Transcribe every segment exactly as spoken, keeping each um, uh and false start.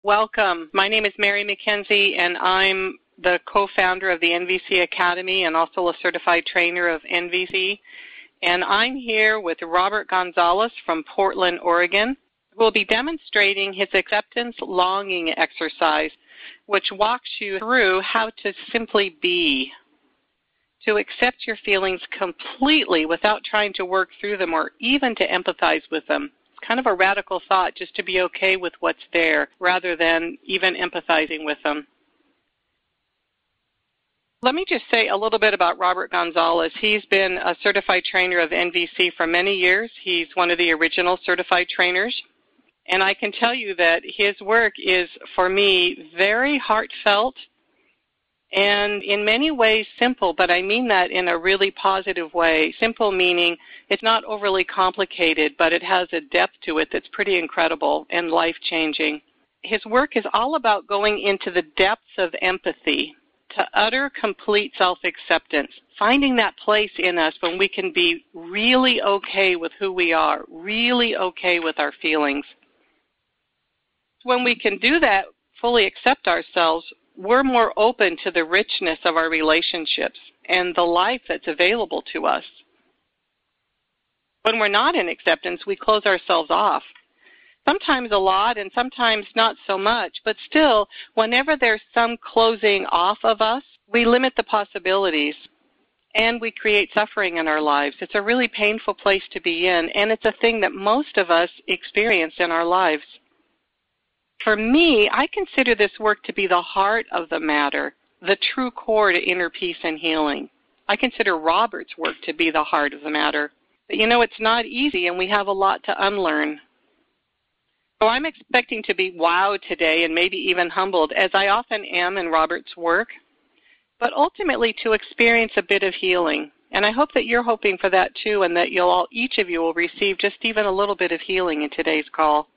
Welcome. My name is Mary McKenzie, and I'm the co-founder of the N V C Academy and also a certified trainer of N V C. And I'm here with Robert Gonzalez from Portland, Oregon, who will be demonstrating his acceptance longing exercise, which walks you through how to simply be, to accept your feelings completely without trying to work through them or even to empathize with them. It's kind of a radical thought, just to be okay with what's there rather than even empathizing with them. Let me just say a little bit about Robert Gonzalez. He's been a certified trainer of N V C for many years. He's one of the original certified trainers. And I can tell you that his work is, for me, very heartfelt and in many ways simple, but I mean that in a really positive way. Simple meaning it's not overly complicated, but it has a depth to it that's pretty incredible and life-changing. His work is all about going into the depths of empathy, to utter complete self-acceptance, finding that place in us when we can be really okay with who we are, really okay with our feelings. When we can do that, fully accept ourselves, we're more open to the richness of our relationships and the life that's available to us. When we're not in acceptance, we close ourselves off. Sometimes a lot and sometimes not so much, but still, whenever there's some closing off of us, we limit the possibilities and we create suffering in our lives. It's a really painful place to be in, and it's a thing that most of us experience in our lives. For me, I consider this work to be the heart of the matter, the true core to inner peace and healing. I consider Robert's work to be the heart of the matter. But you know, it's not easy, and we have a lot to unlearn. So I'm expecting to be wowed today and maybe even humbled, as I often am in Robert's work, but ultimately to experience a bit of healing. And I hope that you're hoping for that too, and that you'll all, each of you will receive just even a little bit of healing in today's call.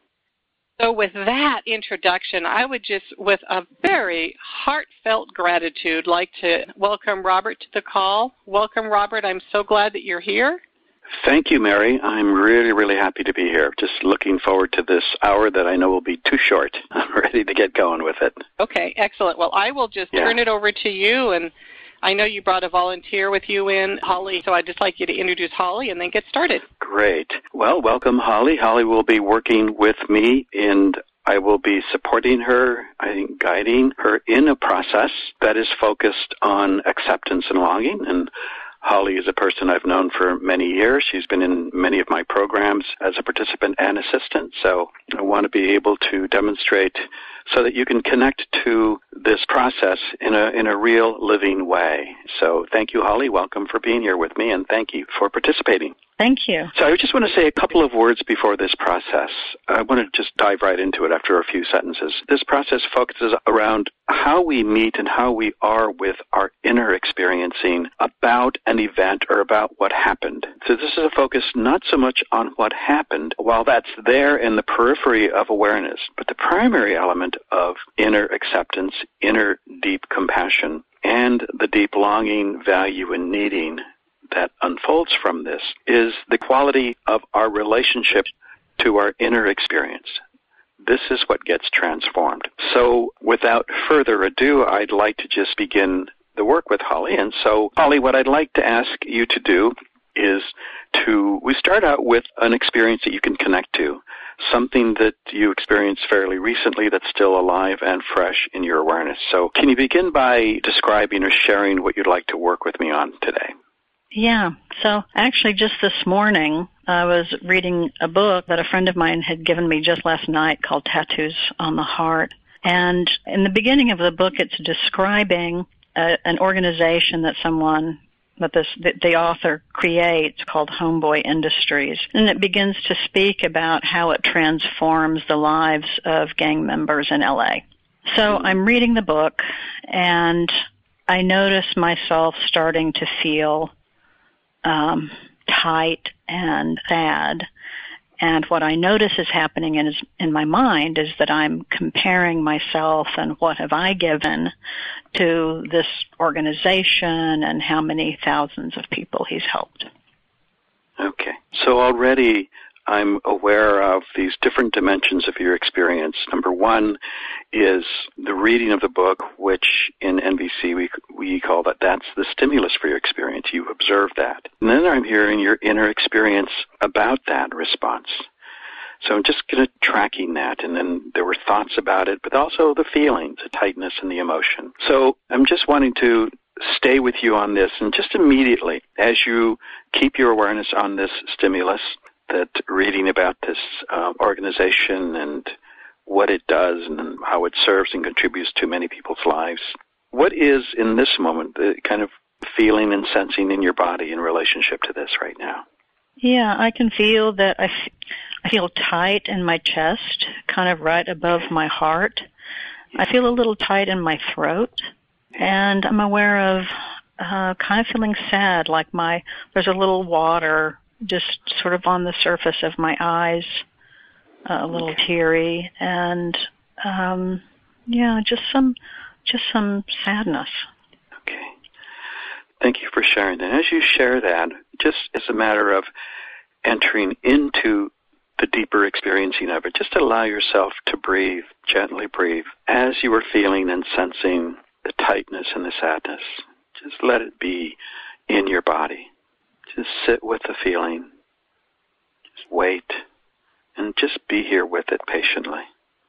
So with that introduction, I would just, with a very heartfelt gratitude, like to welcome Robert to the call. Welcome, Robert. I'm so glad that you're here. Thank you, Mary. I'm really, really happy to be here. Just looking forward to this hour that I know will be too short. I'm ready to get going with it. Okay, excellent. Well, I will just yeah. turn it over to you, and I know you brought a volunteer with you in, Holly, so I'd just like you to introduce Holly and then get started. Great. Well, welcome, Holly. Holly will be working with me, and I will be supporting her, I think guiding her in a process that is focused on acceptance and longing. And Holly is a person I've known for many years. She's been in many of my programs as a participant and assistant, so I want to be able to demonstrate so that you can connect to this process in a in a real living way. So thank you, Holly. Welcome for being here with me, and thank you for participating. Thank you. So I just want to say a couple of words before this process. I want to just dive right into it after a few sentences. This process focuses around how we meet and how we are with our inner experiencing about an event or about what happened. So this is a focus not so much on what happened, while that's there in the periphery of awareness, but the primary element of inner acceptance, inner deep compassion, and the deep longing, value, and needing that unfolds from this is the quality of our relationship to our inner experience. This is what gets transformed. So without further ado, I'd like to just begin the work with Holly. And so, Holly, what I'd like to ask you to do is to, we start out with an experience that you can connect to, something that you experienced fairly recently that's still alive and fresh in your awareness. So can you begin by describing or sharing what you'd like to work with me on today? Yeah. So actually just this morning, I was reading a book that a friend of mine had given me just last night called Tattoos on the Heart. And in the beginning of the book, it's describing a, an organization that someone, that this, that the author creates called Homeboy Industries. And it begins to speak about how it transforms the lives of gang members in L A. So I'm reading the book, and I notice myself starting to feel Um, tight and sad. And what I notice is happening in, in my mind is that I'm comparing myself and what have I given to this organization and how many thousands of people he's helped. Okay. So already I'm aware of these different dimensions of your experience. Number one is the reading of the book, which in N V C we we call that that's the stimulus for your experience. You observe that. And then I'm hearing your inner experience about that response. So I'm just kind of tracking that, and then there were thoughts about it, but also the feelings, the tightness and the emotion. So I'm just wanting to stay with you on this, and just immediately, as you keep your awareness on this stimulus, that reading about this uh, organization and what it does and how it serves and contributes to many people's lives, what is, in this moment, the kind of feeling and sensing in your body in relationship to this right now? Yeah, I can feel that I, f- I feel tight in my chest, kind of right above my heart. I feel a little tight in my throat, and I'm aware of uh, kind of feeling sad, like my there's a little water just sort of on the surface of my eyes, uh, a little okay. teary, and um, yeah, just some just some sadness. Okay. Thank you for sharing that. As you share that, just as a matter of entering into the deeper experiencing of it, just allow yourself to breathe, gently breathe, as you are feeling and sensing the tightness and the sadness. Just let it be in your body. Just sit with the feeling. Just wait, and just be here with it patiently.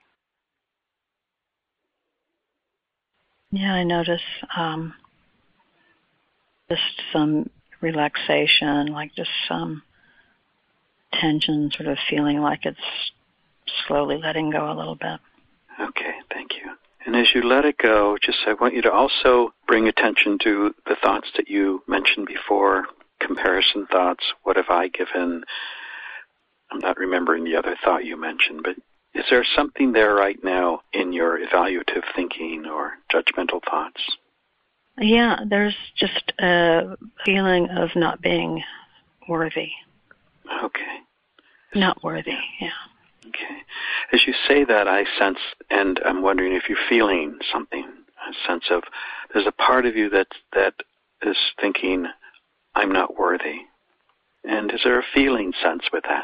Yeah, I notice um, just some relaxation, like just some tension, sort of feeling like it's slowly letting go a little bit. Okay, thank you. And as you let it go, just I want you to also bring attention to the thoughts that you mentioned before, comparison thoughts. What have I given? I'm not remembering the other thought you mentioned, but is there something there right now in your evaluative thinking or judgmental thoughts? Yeah, there's just a feeling of not being worthy. Okay. Not worthy, yeah. Okay. As you say that, I sense, and I'm wondering if you're feeling something, a sense of, there's a part of you that that is thinking, I'm not worthy. And is there a feeling sense with that?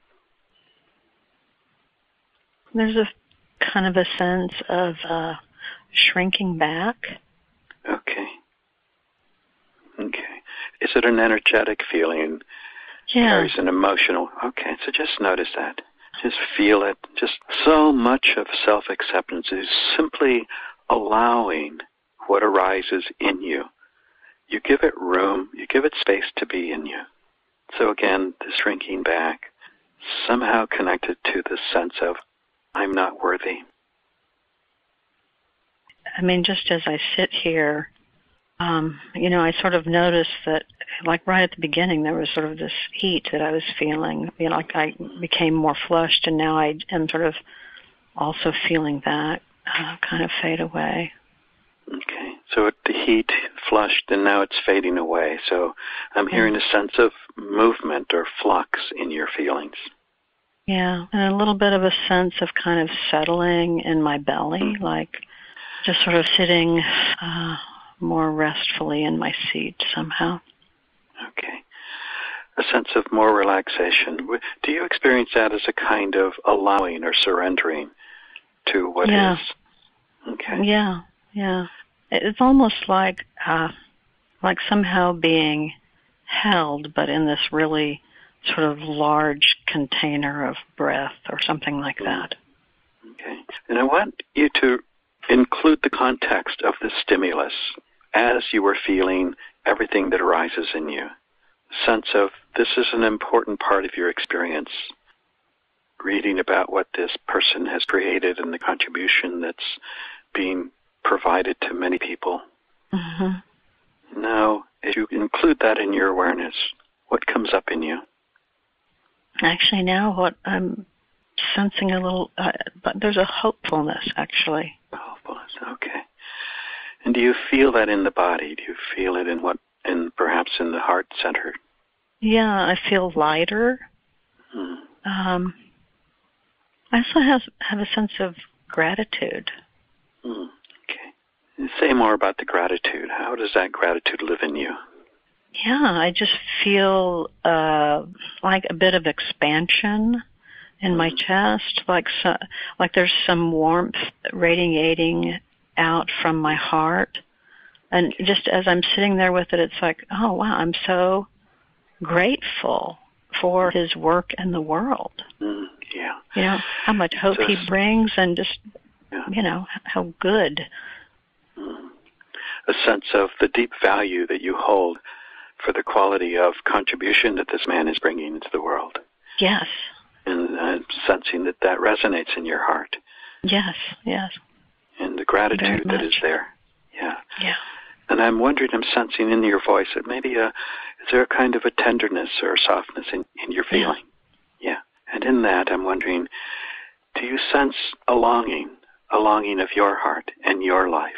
There's a kind of a sense of uh, shrinking back. Okay. Okay. Is it an energetic feeling? Yeah. Carries an emotional. Okay, so just notice that. Just feel it. Just so much of self-acceptance is simply allowing what arises in you. You give it room. You give it space to be in you. So again, the shrinking back, somehow connected to this sense of, I'm not worthy. I mean, just as I sit here, um, you know, I sort of noticed that, like right at the beginning, there was sort of this heat that I was feeling. You know, like I became more flushed, and now I am sort of also feeling that uh, kind of fade away. Okay, so the heat flushed, and now it's fading away. So I'm hearing a sense of movement or flux in your feelings. Yeah, and a little bit of a sense of kind of settling in my belly, mm-hmm. like just sort of sitting uh, more restfully in my seat somehow. Okay. A sense of more relaxation. Do you experience that as a kind of allowing or surrendering to what yeah. is? Okay. Yeah, yeah. It's almost like uh, like somehow being held, but in this really sort of large container of breath or something like that. Okay. And I want you to include the context of the stimulus as you were feeling everything that arises in you. Sense of this is an important part of your experience. Reading about what this person has created and the contribution that's being provided to many people. Mm-hmm. Now, as you include that in your awareness, what comes up in you? Actually, now what I'm sensing a little, uh, but there's a hopefulness, actually. Hopefulness, okay. And do you feel that in the body? Do you feel it in what, in perhaps in the heart center? Yeah, I feel lighter. Hmm. Um, I also have have a sense of gratitude. Hmm. Okay. And say more about the gratitude. How does that gratitude live in you? Yeah, I just feel uh, like a bit of expansion in my chest, like so, like there's some warmth radiating out from my heart. And just as I'm sitting there with it, it's like, oh, wow, I'm so grateful for his work in the world. Mm, yeah. You know, how much hope so he brings and just, yeah. you know, how good. Mm. A sense of the deep value that you hold for the quality of contribution that this man is bringing into the world. Yes. And uh, sensing that that resonates in your heart. Yes, yes. And the gratitude that is there. Yeah. Yeah. And I'm wondering, I'm sensing in your voice that maybe a, is there a kind of a tenderness or softness in, in your feeling? Yeah. yeah. And in that, I'm wondering, do you sense a longing, a longing of your heart and your life?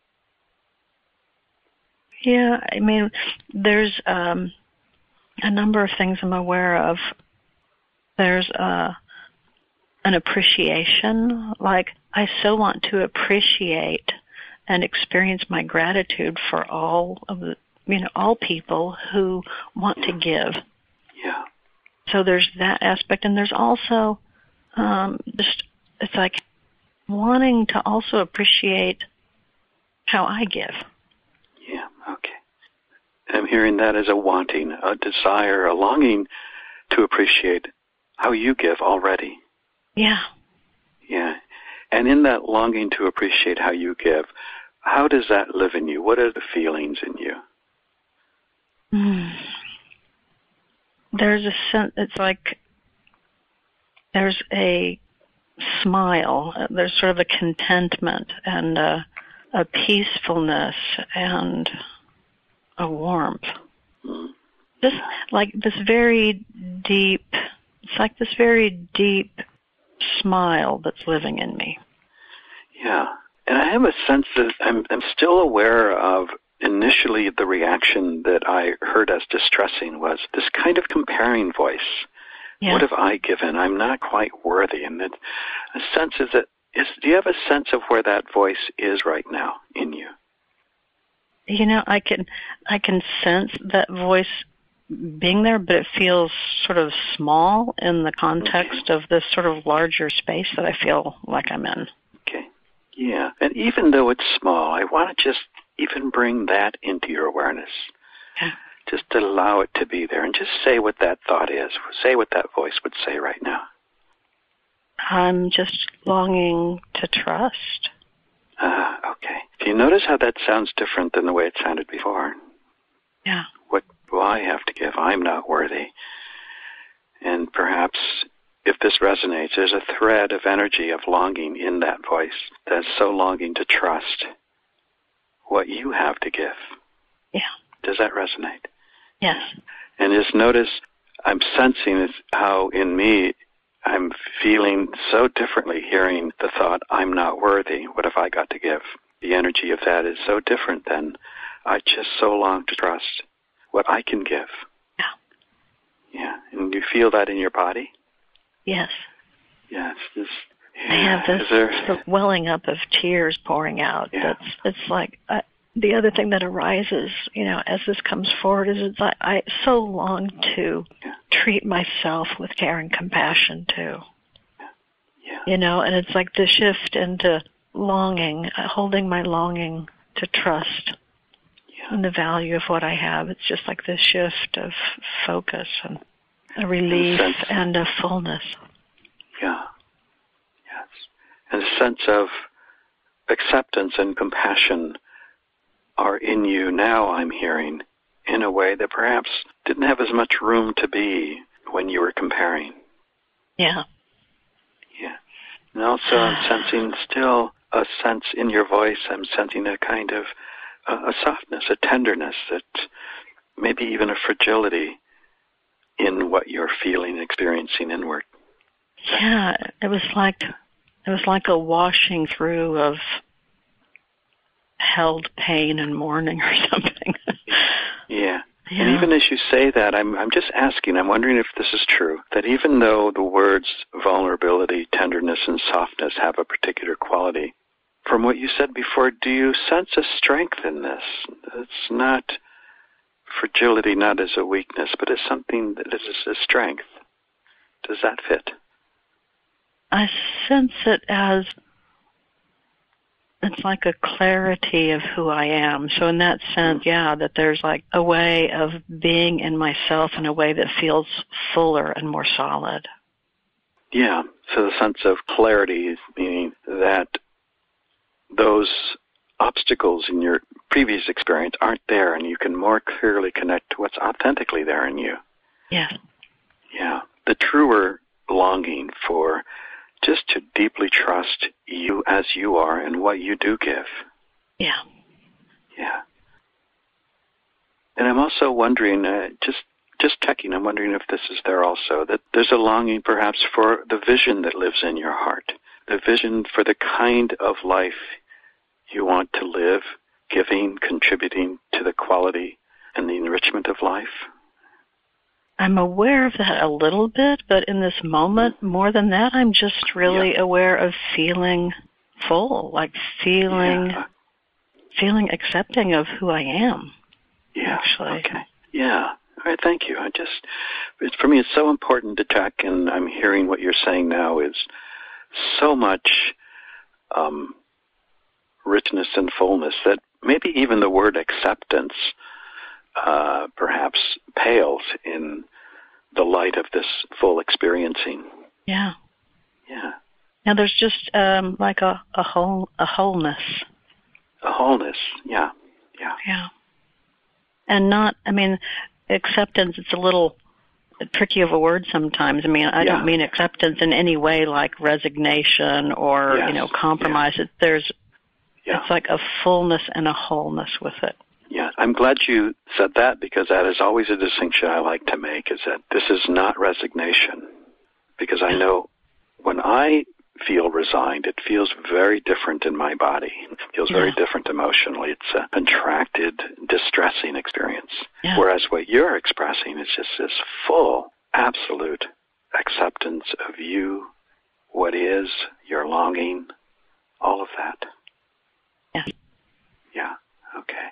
Yeah, I mean, there's um, a number of things I'm aware of. There's uh, an appreciation, like I so want to appreciate and experience my gratitude for all of the, you know, all people who want yeah. to give. Yeah. So there's that aspect, and there's also um, just, it's like wanting to also appreciate how I give. Yeah, okay. I'm hearing that as a wanting, a desire, a longing to appreciate how you give already. Yeah. Yeah. And in that longing to appreciate how you give, how does that live in you? What are the feelings in you? Mm. There's a sense, it's like there's a smile, there's sort of a contentment and a, a peacefulness and a warmth. Mm. Just like this very deep, it's like this very deep smile that's living in me. Yeah. And I have a sense that I'm, I'm still aware of initially the reaction that I heard as distressing was this kind of comparing voice. Yeah. What have I given? I'm not quite worthy. And that a sense is that, is, do you have a sense of where that voice is right now in you? You know, I can, I can sense that voice being there, but it feels sort of small in the context okay. of this sort of larger space that I feel like I'm in. Okay. Yeah. And even though it's small, I want to just even bring that into your awareness. Yeah. Just allow it to be there and just say what that thought is. Say what that voice would say right now. I'm just longing to trust. Ah, uh, okay. Do you notice how that sounds different than the way it sounded before? Yeah. What do I have to give? I'm not worthy. And perhaps if this resonates, there's a thread of energy, of longing in that voice that's so longing to trust what you have to give. Yeah. Does that resonate? Yes. And just notice, I'm sensing how in me I'm feeling so differently hearing the thought, I'm not worthy. What have I got to give? The energy of that is so different than I just so long to trust what I can give. Yeah. Yeah. And you feel that in your body? Yes. Yes. This, yeah. I have this there... sort of welling up of tears pouring out. Yeah. That's, it's like, uh, the other thing that arises, you know, as this comes forward is it's like I so long to yeah. treat myself with care and compassion too. Yeah. You know, and it's like the shift into longing, uh, holding my longing to trust yeah. in the value of what I have. It's just like this shift of focus and a relief and, a and a fullness. Yeah. Yes. And a sense of acceptance and compassion are in you now, I'm hearing, in a way that perhaps didn't have as much room to be when you were comparing. Yeah. Yeah. And also I'm sensing still a sense in your voice, I'm sensing a kind of uh, a softness, a tenderness, that maybe even a fragility in what you're feeling, experiencing inward. Yeah, it was like, it was like a washing through of held pain and mourning or something. yeah. yeah. And even as you say that, I'm I'm just asking, I'm wondering if this is true, that even though the words vulnerability, tenderness, and softness have a particular quality, from what you said before, do you sense a strength in this? It's not fragility not as a weakness, but as something that is a strength. Does that fit? I sense it as it's like a clarity of who I am. So in that sense, yeah, that there's like a way of being in myself in a way that feels fuller and more solid. Yeah, so the sense of clarity is meaning that those obstacles in your previous experience aren't there, and you can more clearly connect to what's authentically there in you. Yeah. Yeah, the truer longing for just to deeply trust you as you are and what you do give. Yeah. Yeah. And I'm also wondering, uh, just just checking, I'm wondering if this is there also, that there's a longing perhaps for the vision that lives in your heart, the vision for the kind of life you want to live, giving, contributing to the quality and the enrichment of life. I'm aware of that a little bit, but in this moment, more than that, I'm just really yeah. aware of feeling full, like feeling, yeah. feeling accepting of who I am. Yeah. Actually. Okay. Yeah. All right. Thank you. I just, it's, for me, it's so important to check, and I'm hearing what you're saying now is so much um, richness and fullness that maybe even the word acceptance Uh, perhaps pales in the light of this full experiencing. Yeah. Yeah. Now there's just um, like a, a whole a wholeness. A wholeness, yeah. Yeah. Yeah. And not, I mean, acceptance, it's a little tricky of a word sometimes. I mean, I yeah. don't mean acceptance in any way like resignation or, yes. you know, compromise. Yeah. It, there's, yeah. it's like a fullness and a wholeness with it. Yeah, I'm glad you said that, because that is always a distinction I like to make, is that this is not resignation. Because I know when I feel resigned, it feels very different in my body. It feels yeah. very different emotionally. It's a contracted, distressing experience. Yeah. Whereas what you're expressing is just this full, absolute acceptance of you, what is, your longing, all of that. Yeah. Yeah, okay.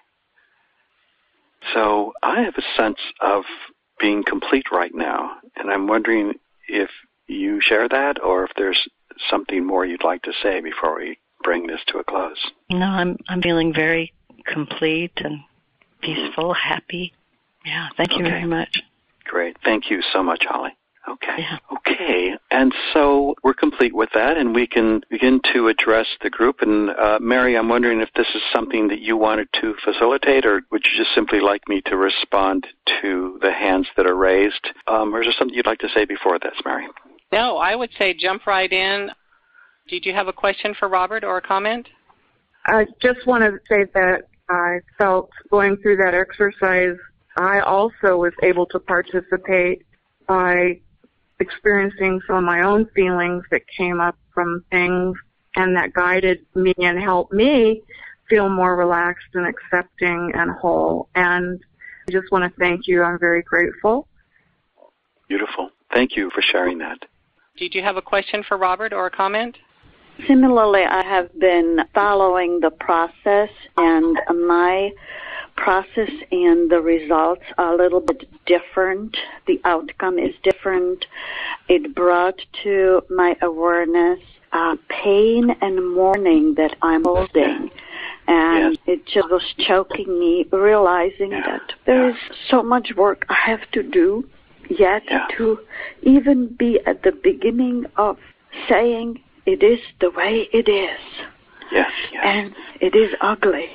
So I have a sense of being complete right now, and I'm wondering if you share that or if there's something more you'd like to say before we bring this to a close. No, I'm I'm feeling very complete and peaceful, mm-hmm. happy. Yeah, thank you okay. very much. Great. Thank you so much, Holly. Okay. Yeah. Okay. And so we're complete with that, and we can begin to address the group. And uh, Mary, I'm wondering if this is something that you wanted to facilitate, or would you just simply like me to respond to the hands that are raised? Um, or is there something you'd like to say before this, Mary? No, I would say jump right in. Did you have a question for Robert or a comment? I just want to say that I felt going through that exercise, I also was able to participate by experiencing some of my own feelings that came up from things, and that guided me and helped me feel more relaxed and accepting and whole. And I just want to thank you. I'm very grateful. Beautiful. Thank you for sharing that. Did you have a question for Robert or a comment? Similarly, I have been following the process, and my process and the results are a little bit different. The outcome is different. It brought to my awareness uh, pain and mourning that I'm holding. And yes. it just was choking me, realizing yeah. that there yeah. is so much work I have to do yet yeah. to even be at the beginning of saying it is the way it is. Yes, yes. And it is ugly.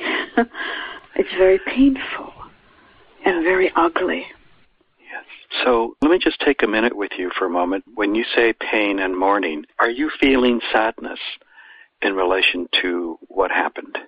It's very painful and very ugly. Yes. So let me just take a minute with you for a moment. When you say pain and mourning, are you feeling sadness in relation to what happened?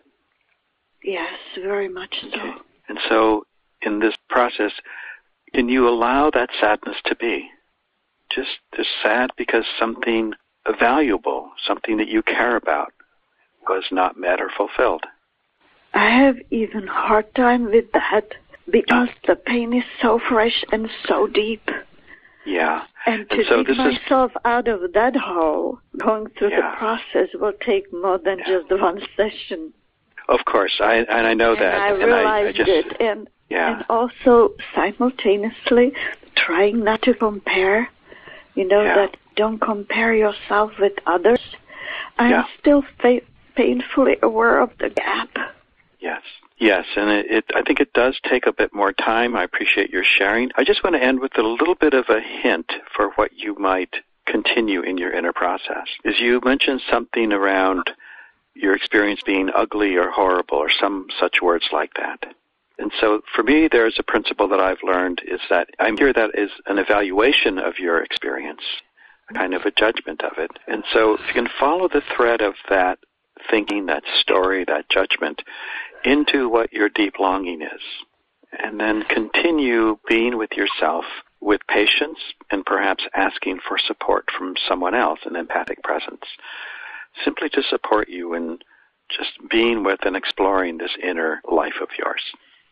Yes, very much so. Okay. And so in this process, can you allow that sadness to be? Just, just sad because something valuable, something that you care about, was not met or fulfilled. I have even hard time with that because the pain is so fresh and so deep. Yeah. And to and so dig myself is... out of that hole, going through yeah. the process will take more than yeah. just one session. Of course, I and I know and that. I and realized I, I just... it, and Yeah. And also simultaneously trying not to compare, you know, yeah. that don't compare yourself with others. I'm yeah. still fa- painfully aware of the gap. Yes. Yes, and it, it, I think it does take a bit more time. I appreciate your sharing. I just want to end with a little bit of a hint for what you might continue in your inner process. Is you mentioned something around your experience being ugly or horrible or some such words like that. And so for me, there's a principle that I've learned is that I hear that is an evaluation of your experience, a kind of a judgment of it. And so if you can follow the thread of that thinking, that story, that judgment, into what your deep longing is, and then continue being with yourself with patience and perhaps asking for support from someone else, an empathic presence, simply to support you in just being with and exploring this inner life of yours.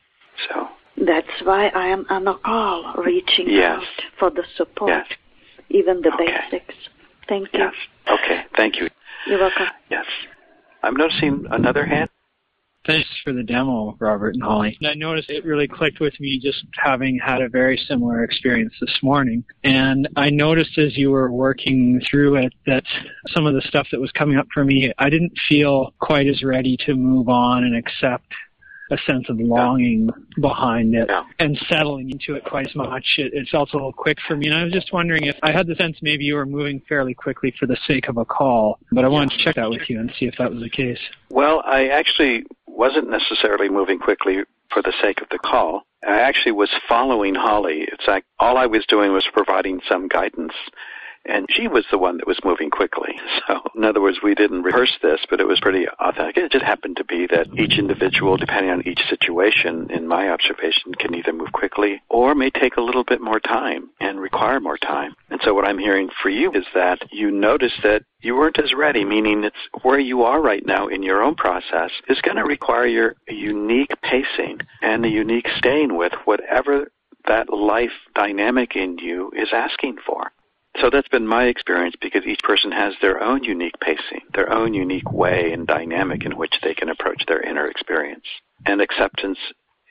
So that's why I am on a call, reaching yes. out for the support, yes. even the okay. basics. Thank you. Yes. Okay. Thank you. You're welcome. Yes. I'm noticing another hand. Thanks for the demo, Robert and Holly. I noticed it really clicked with me just having had a very similar experience this morning. And I noticed as you were working through it that some of the stuff that was coming up for me, I didn't feel quite as ready to move on and accept a sense of longing behind it yeah. and settling into it quite as much. It, it felt a little quick for me. And I was just wondering if I had the sense maybe you were moving fairly quickly for the sake of a call, but I wanted to check that with you and see if that was the case. Well, I actually wasn't necessarily moving quickly for the sake of the call. I actually was following Holly. It's like all I was doing was providing some guidance, and she was the one that was moving quickly. So, in other words, we didn't rehearse this, but it was pretty authentic. It just happened to be that each individual, depending on each situation, in my observation, can either move quickly or may take a little bit more time and require more time. And so what I'm hearing for you is that you noticed that you weren't as ready, meaning it's where you are right now in your own process is going to require your unique pacing and a unique staying with whatever that life dynamic in you is asking for. So that's been my experience because each person has their own unique pacing, their own unique way and dynamic in which they can approach their inner experience. And acceptance,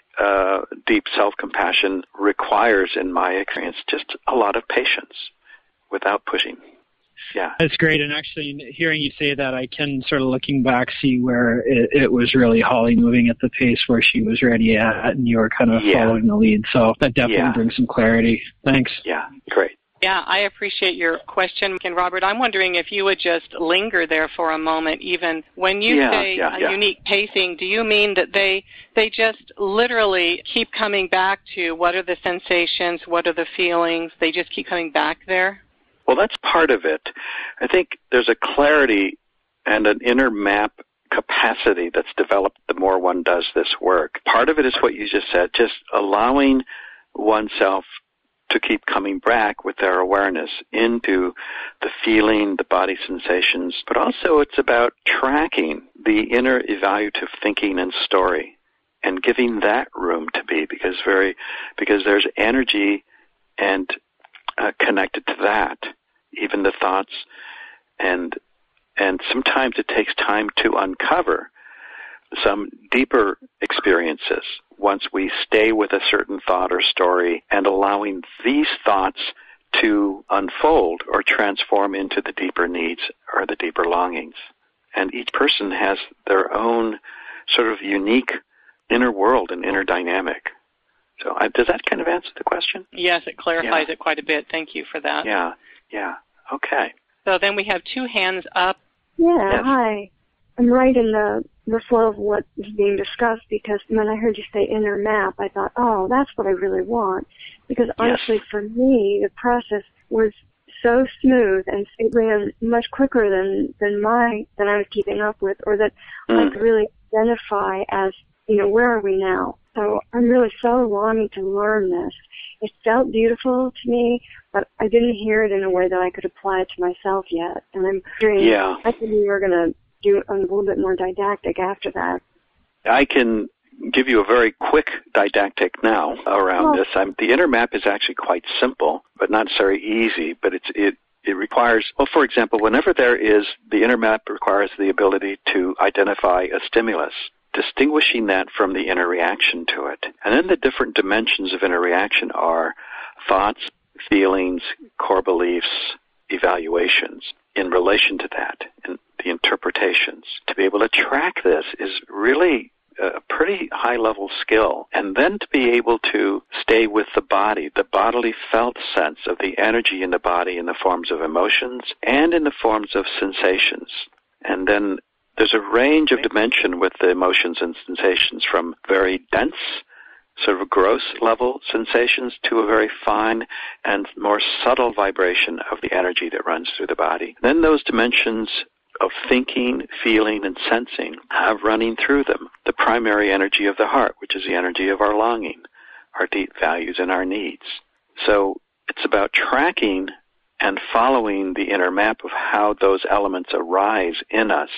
uh, deep self-compassion requires, in my experience, just a lot of patience without pushing. Yeah. That's great. And actually, hearing you say that, I can sort of looking back see where it, it was really Holly moving at the pace where she was ready at, and you were kind of yeah. following the lead. So that definitely yeah. brings some clarity. Thanks. Yeah, great. Yeah, I appreciate your question. And Robert, I'm wondering if you would just linger there for a moment. Even when you yeah, say yeah, a yeah. unique pacing, do you mean that they they just literally keep coming back to what are the sensations, what are the feelings? They just keep coming back there? Well, that's part of it. I think there's a clarity and an inner map capacity that's developed the more one does this work. Part of it is what you just said, just allowing oneself to keep coming back with their awareness into the feeling, the body sensations, but also it's about tracking the inner evaluative thinking and story and giving that room to be because very because there's energy and uh, connected to that, even the thoughts, and and sometimes it takes time to uncover some deeper experiences once we stay with a certain thought or story and allowing these thoughts to unfold or transform into the deeper needs or the deeper longings. And each person has their own sort of unique inner world and inner dynamic. So I, does that kind of answer the question? Yes, it clarifies yeah. it quite a bit. Thank you for that. Yeah, yeah. Okay. So then we have two hands up. Yeah, yes. Hi. I'm right in the, the flow of what is being discussed because when I heard you say inner map, I thought, oh, that's what I really want. Because honestly, yes. for me, the process was so smooth and it ran much quicker than, than my, than I was keeping up with, or that mm. I could really identify as, you know, where are we now? So I'm really so longing to learn this. It felt beautiful to me, but I didn't hear it in a way that I could apply it to myself yet. And I'm hearing, yeah. I think we were going to do a little bit more didactic after that. I can give you a very quick didactic now around well, this. I'm, the inner map is actually quite simple, but not very easy, but it's, it, it requires, well, for example, whenever there is, the inner map requires the ability to identify a stimulus, distinguishing that from the inner reaction to it. And then the different dimensions of inner reaction are thoughts, feelings, core beliefs, evaluations in relation to that, and the interpretations. To be able to track this is really a pretty high-level skill. And then to be able to stay with the body, the bodily felt sense of the energy in the body in the forms of emotions and in the forms of sensations. And then there's a range of dimension with the emotions and sensations, from very dense, sort of gross level sensations to a very fine and more subtle vibration of the energy that runs through the body. Then those dimensions of thinking, feeling, and sensing have running through them the primary energy of the heart, which is the energy of our longing, our deep values, and our needs. So it's about tracking and following the inner map of how those elements arise in us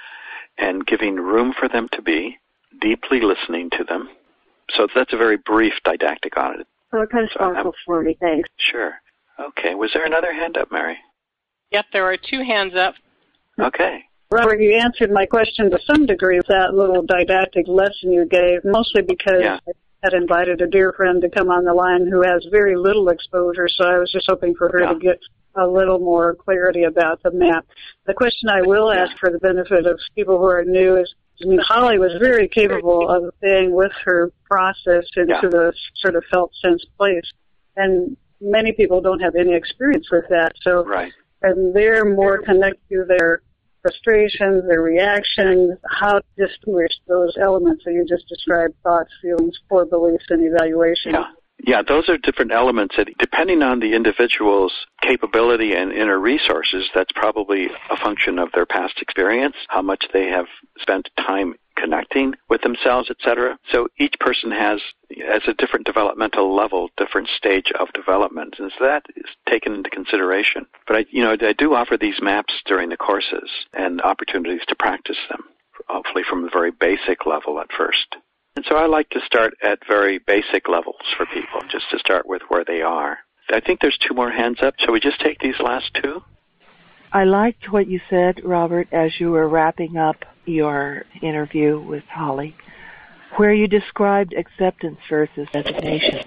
and giving room for them to be, deeply listening to them. So that's a very brief didactic on it. Oh, it kind of sparkles for me, thanks. Sure. Okay. Was there another hand up, Mary? Yep, there are two hands up. Okay. Robert, you answered my question to some degree with that little didactic lesson you gave, mostly because yeah. I had invited a dear friend to come on the line who has very little exposure, so I was just hoping for her yeah. to get a little more clarity about the map. The question I will ask yeah. for the benefit of people who are new is, I mean, Holly was very capable of staying with her process into yeah. the sort of felt sense place, and many people don't have any experience with that, so right. and they're more connected to their frustrations, their reactions, how to distinguish those elements that you just described, thoughts, feelings, core beliefs, and evaluation. Yeah. Yeah, those are different elements that, depending on the individual's capability and inner resources, that's probably a function of their past experience, how much they have spent time connecting with themselves, et cetera. So each person has, as a different developmental level, different stage of development, and so that is taken into consideration. But I, you know, I do offer these maps during the courses and opportunities to practice them, hopefully from the very basic level at first. And so I like to start at very basic levels for people, just to start with where they are. I think there's two more hands up. Shall we just take these last two? I liked what you said, Robert, as you were wrapping up your interview with Holly, where you described acceptance versus resignation.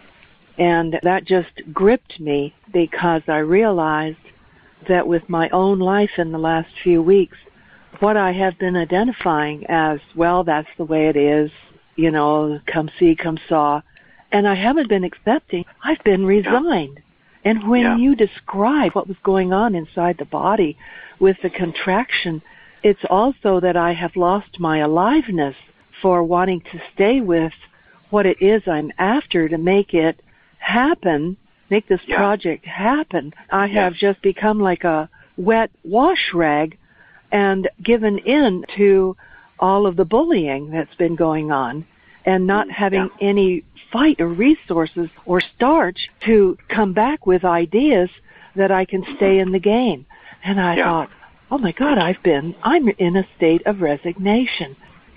And that just gripped me because I realized that with my own life in the last few weeks, what I have been identifying as, well, that's the way it is, you know, come see, come saw, and I haven't been accepting. I've been resigned. Yeah. And when yeah. you describe what was going on inside the body with the contraction, it's also that I have lost my aliveness for wanting to stay with what it is I'm after to make it happen, make this yeah. project happen. I yeah. have just become like a wet wash rag and given in to all of the bullying that's been going on and not having yeah. any fight or resources or starch to come back with ideas that I can stay in the game. And I yeah. thought, oh my God, I've been, I'm in a state of resignation.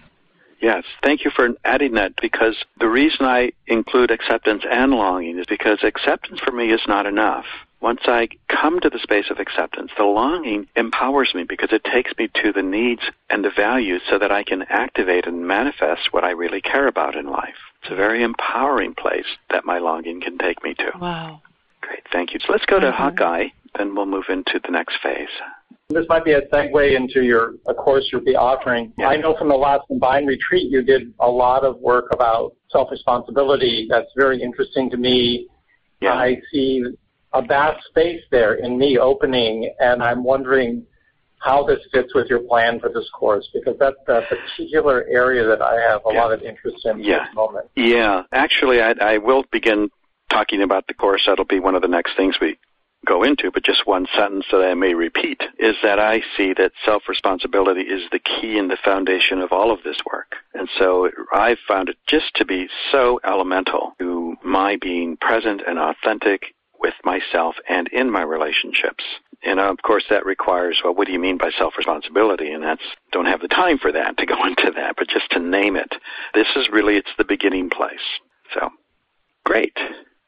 Yes, thank you for adding that, because the reason I include acceptance and longing is because acceptance for me is not enough. Once I come to the space of acceptance, the longing empowers me because it takes me to the needs and the values so that I can activate and manifest what I really care about in life. It's a very empowering place that my longing can take me to. Wow. Great, thank you. So let's go to mm-hmm. Hawkeye, then we'll move into the next phase. This might be a segue into your a course you'll be offering. Yeah. I know from the last Combined retreat you did a lot of work about self-responsibility. That's very interesting to me. Yeah. I see a vast space there in me opening, and I'm wondering how this fits with your plan for this course, because that's a particular area that I have a yeah. lot of interest in yeah. at this moment. Yeah, actually, I, I will begin talking about the course. That'll be one of the next things we go into, but just one sentence that I may repeat is that I see that self-responsibility is the key and the foundation of all of this work. And so I've found it just to be so elemental to my being present and authentic with myself and in my relationships. And of course that requires, well, what do you mean by self-responsibility? And that's, don't have the time for that, to go into that, but just to name it. This is really, it's the beginning place. So, great.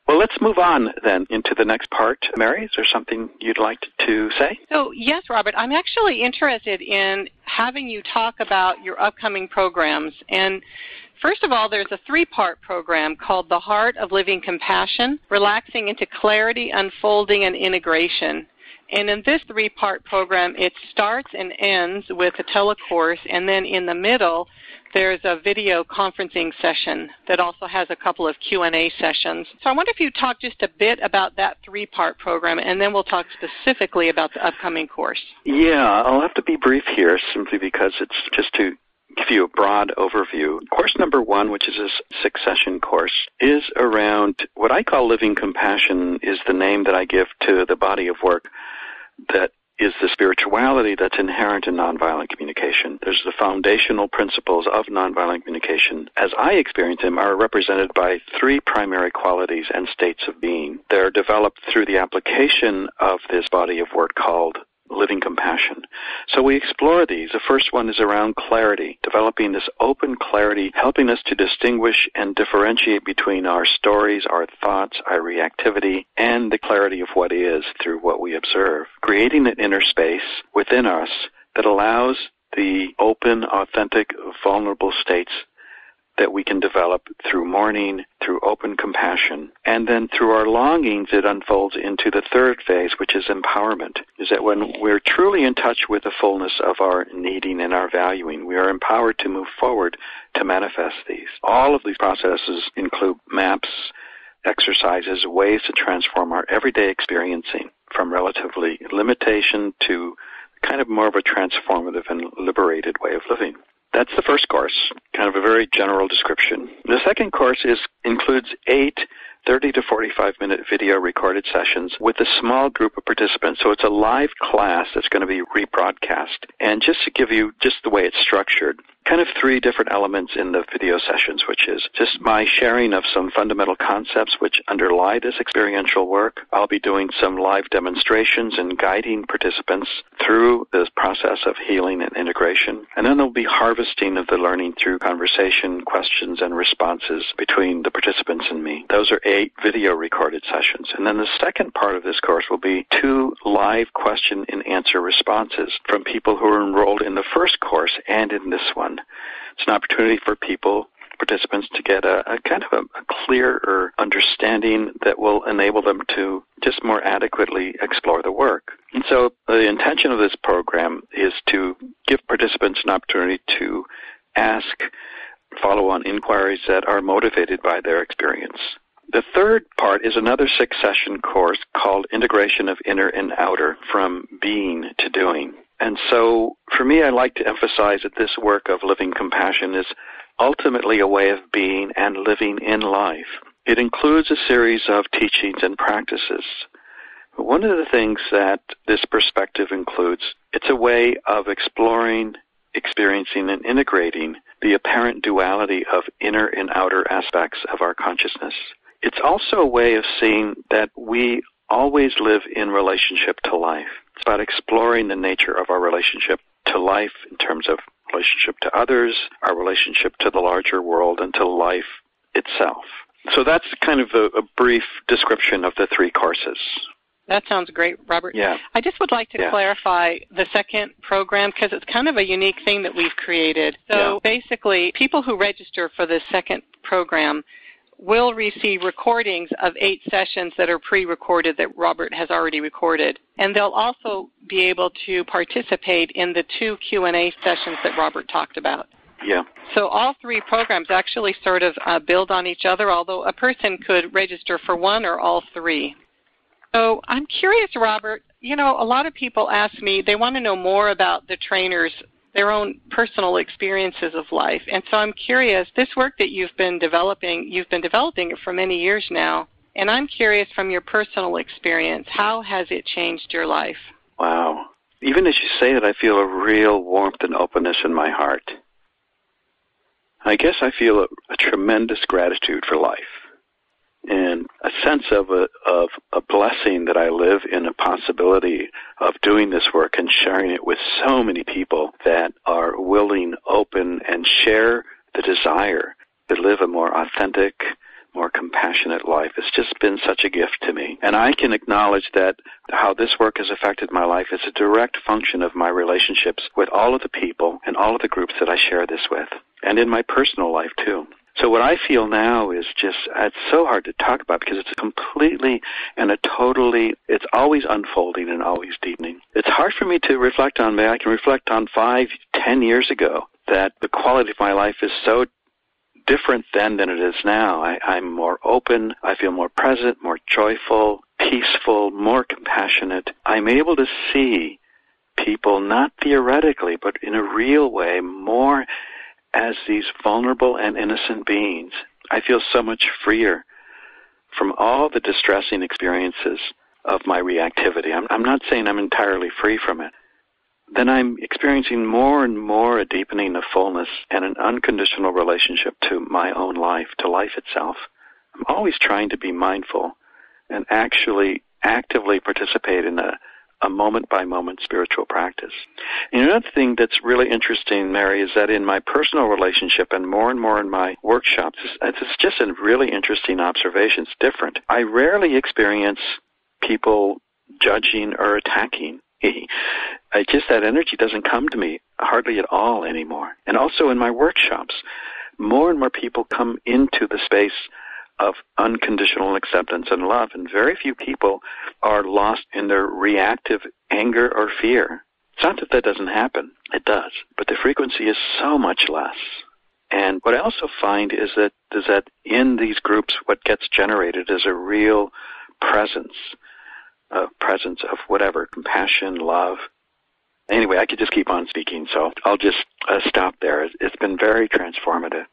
Well, let's move on then into the next part. Mary, is there something you'd like to say? So, yes, Robert, I'm actually interested in having you talk about your upcoming programs. And first of all, there's a three-part program called The Heart of Living Compassion, Relaxing into Clarity, Unfolding, and Integration. And in this three-part program, it starts and ends with a telecourse, and then in the middle, there's a video conferencing session that also has a couple of Q and A sessions. So I wonder if you'd talk just a bit about that three-part program, and then we'll talk specifically about the upcoming course. Yeah, I'll have to be brief here simply because it's just to give you a broad overview. Course number one, which is a six-session course, is around what I call living compassion, is the name that I give to the body of work that is the spirituality that's inherent in nonviolent communication. There's the foundational principles of nonviolent communication, as I experience them, are represented by three primary qualities and states of being. They're developed through the application of this body of work called living compassion. So we explore these. The first one is around clarity, developing this open clarity, helping us to distinguish and differentiate between our stories, our thoughts, our reactivity, and the clarity of what is through what we observe. Creating an inner space within us that allows the open, authentic, vulnerable states that we can develop through mourning, through open compassion. And then through our longings, it unfolds into the third phase, which is empowerment, is that when we're truly in touch with the fullness of our needing and our valuing, we are empowered to move forward to manifest these. All of these processes include maps, exercises, ways to transform our everyday experiencing from relatively limitation to kind of more of a transformative and liberated way of living. That's the first course, kind of a very general description. The second course is includes eight thirty to forty-five minute video recorded sessions with a small group of participants. So it's a live class that's going to be rebroadcast. And just to give you just the way it's structured, kind of three different elements in the video sessions, which is just my sharing of some fundamental concepts which underlie this experiential work. I'll be doing some live demonstrations and guiding participants through this process of healing and integration. And then there'll be harvesting of the learning through conversation, questions, and responses between the participants and me. Those are eight video recorded sessions. And then the second part of this course will be two live question and answer responses from people who are enrolled in the first course and in this one. It's an opportunity for people, participants, to get a, a kind of a, a clearer understanding that will enable them to just more adequately explore the work. And so the intention of this program is to give participants an opportunity to ask follow-on inquiries that are motivated by their experience. The third part is another six-session course called Integration of Inner and Outer, from Being to Doing. And so for me, I like to emphasize that this work of living compassion is ultimately a way of being and living in life. It includes a series of teachings and practices. But one of the things that this perspective includes, it's a way of exploring, experiencing, and integrating the apparent duality of inner and outer aspects of our consciousness. It's also a way of seeing that we always live in relationship to life. It's about exploring the nature of our relationship to life in terms of relationship to others, our relationship to the larger world, and to life itself. So that's kind of a, a brief description of the three courses. That sounds great, Robert. Yeah. I just would like to yeah. clarify the second program because it's kind of a unique thing that we've created. So yeah. basically, people who register for the second program will receive recordings of eight sessions that are pre-recorded that Robert has already recorded. And they'll also be able to participate in the two Q and A sessions that Robert talked about. Yeah. So all three programs actually sort of uh, build on each other, although a person could register for one or all three. So I'm curious, Robert, you know, a lot of people ask me, they want to know more about the trainers, their own personal experiences of life. And so I'm curious, this work that you've been developing, you've been developing it for many years now, and I'm curious from your personal experience, how has it changed your life? Wow. Even as you say it, I feel a real warmth and openness in my heart. I guess I feel a, a tremendous gratitude for life and a sense of a, of a blessing that I live in a possibility of doing this work and sharing it with so many people that are willing, open, and share the desire to live a more authentic, more compassionate life. It's just been such a gift to me. And I can acknowledge that how this work has affected my life is a direct function of my relationships with all of the people and all of the groups that I share this with, and in my personal life too. So what I feel now is just, it's so hard to talk about because it's completely and a totally, it's always unfolding and always deepening. It's hard for me to reflect on, I can reflect on five, ten years ago, that the quality of my life is so different then than it is now. I, I'm more open, I feel more present, more joyful, peaceful, more compassionate. I'm able to see people not theoretically, but in a real way, more as these vulnerable and innocent beings. I feel so much freer from all the distressing experiences of my reactivity. I'm, I'm not saying I'm entirely free from it. Then I'm experiencing more and more a deepening of fullness and an unconditional relationship to my own life, to life itself. I'm always trying to be mindful and actually actively participate in a, a moment-by-moment spiritual practice. And another thing that's really interesting, Mary, is that in my personal relationship and more and more in my workshops, it's, it's just a really interesting observation. It's different. I rarely experience people judging or attacking. I just, that energy doesn't come to me hardly at all anymore. And also in my workshops, more and more people come into the space of unconditional acceptance and love, and very few people are lost in their reactive anger or fear. It's not that that doesn't happen. It does. But the frequency is so much less. And what I also find is that, is that in these groups, what gets generated is a real presence. Uh, presence of whatever, compassion, love. Anyway, I could just keep on speaking, so I'll just uh, stop there. It's been very transformative.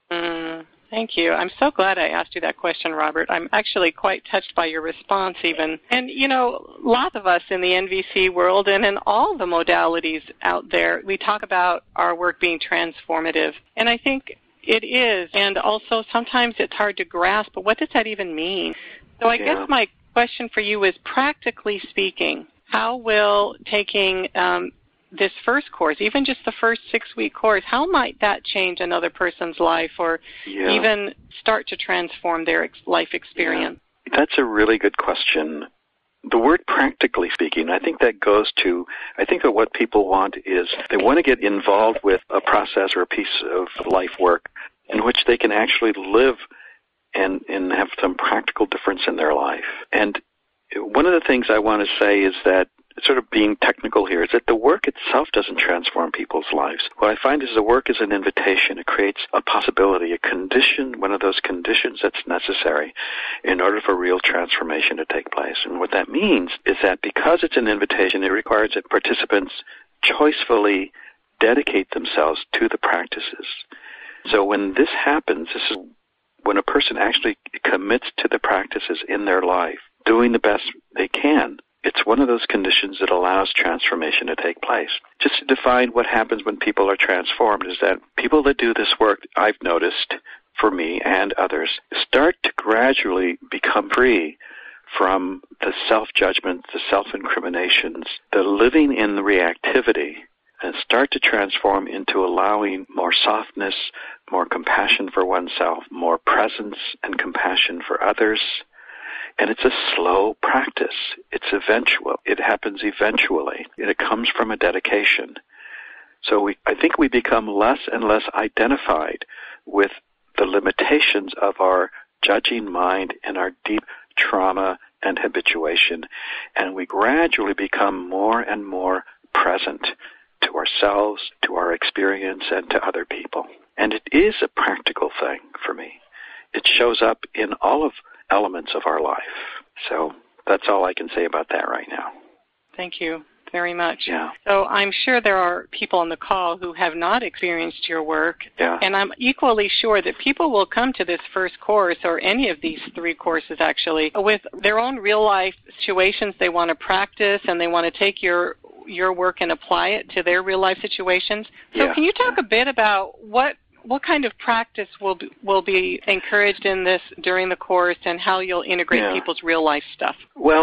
Mm, thank you. I'm so glad I asked you that question, Robert. I'm actually quite touched by your response even. And, you know, lots of us in the N V C world and in all the modalities out there, we talk about our work being transformative. And I think it is. And also sometimes it's hard to grasp, but what does that even mean? So I yeah. guess my question for you is, practically speaking, how will taking um, this first course, even just the first six-week course, how might that change another person's life or yeah. even start to transform their ex- life experience? Yeah. That's a really good question. The word practically speaking, I think that goes to, I think that what people want is they want to get involved with a process or a piece of life work in which they can actually live and, and have some practical difference in their life. And one of the things I want to say is that, sort of being technical here, is that the work itself doesn't transform people's lives. What I find is the work is an invitation. It creates a possibility, a condition, one of those conditions that's necessary in order for real transformation to take place. And what that means is that because it's an invitation, it requires that participants choicefully dedicate themselves to the practices. So when this happens, this is when a person actually commits to the practices in their life, doing the best they can, it's one of those conditions that allows transformation to take place. Just to define what happens when people are transformed is that people that do this work, I've noticed, for me and others, start to gradually become free from the self-judgment, the self-incriminations, the living in the reactivity, and start to transform into allowing more softness, more compassion for oneself, more presence and compassion for others. And it's a slow practice. It's eventual. It happens eventually. It comes from a dedication. So we, I think we become less and less identified with the limitations of our judging mind and our deep trauma and habituation, and we gradually become more and more present to ourselves, to our experience, and to other people. And it is a practical thing for me. It shows up in all of elements of our life. So that's all I can say about that right now. Thank you very much. Yeah. So I'm sure there are people on the call who have not experienced your work, yeah. and I'm equally sure that people will come to this first course, or any of these three courses actually, with their own real-life situations they want to practice, and they want to take your your work and apply it to their real-life situations. So yeah. can you talk a bit about what what kind of practice will be, will be encouraged in this during the course, and how you'll integrate yeah. people's real-life stuff? Well,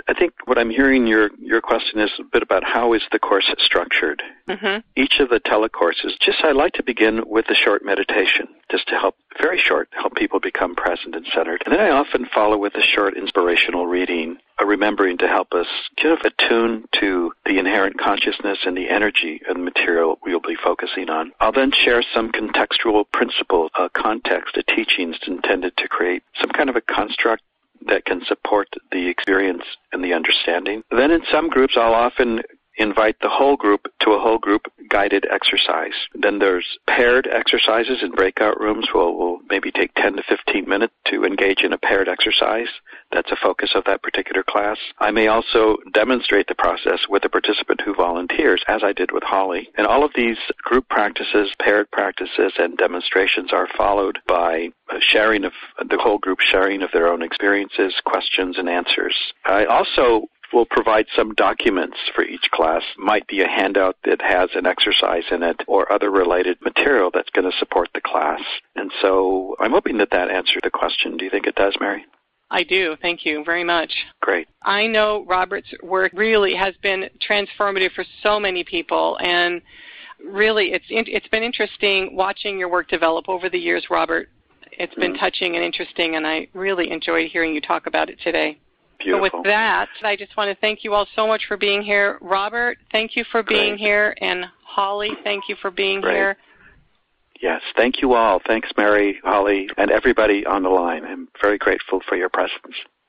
I think what I'm hearing your, your question is a bit about how is the course structured. Mm-hmm. Each of the telecourses, just I like to begin with a short meditation, just to help, very short, help people become present and centered. And then I often follow with a short inspirational reading, a remembering to help us kind of attune to the inherent consciousness and the energy of the material we'll be focusing on. I'll then share some contextual principle, a context, a teachings intended to create some kind of a construct that can support the experience and the understanding. Then in some groups, I'll often invite the whole group to a whole group guided exercise. Then there's paired exercises in breakout rooms. We'll, we'll maybe take ten to fifteen minutes to engage in a paired exercise. That's a focus of that particular class. I may also demonstrate the process with a participant who volunteers, as I did with Holly. And all of these group practices, paired practices, and demonstrations are followed by a sharing of the whole group sharing of their own experiences, questions, and answers. I also will provide some documents for each class. Might be a handout that has an exercise in it or other related material that's going to support the class. And so I'm hoping that that answered the question. Do you think it does, Mary? I do. Thank you very much. Great. I know Robert's work really has been transformative for so many people, and really it's it's been interesting watching your work develop over the years, Robert. It's been mm. touching and interesting, and I really enjoyed hearing you talk about it today. Beautiful. So with that, I just want to thank you all so much for being here. Robert, thank you for being Great. here. And Holly, thank you for being Great. here. Yes, thank you all. Thanks, Mary, Holly, and everybody on the line. I'm very grateful for your presence.